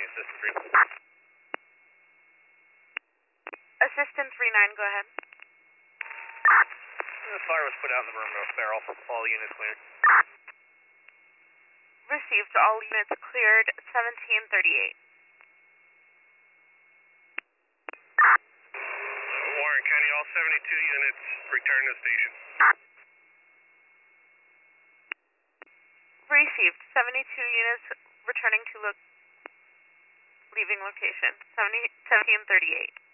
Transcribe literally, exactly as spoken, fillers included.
Assistant three. Assistant three nine, go ahead. The fire was put out in the room, no barrel. All units cleared. Received. All units cleared. seventeen thirty-eight. Warren County, all seventy-two units return to station. Received. seventy-two units returning to lo leaving location. seventy, seventeen thirty-eight.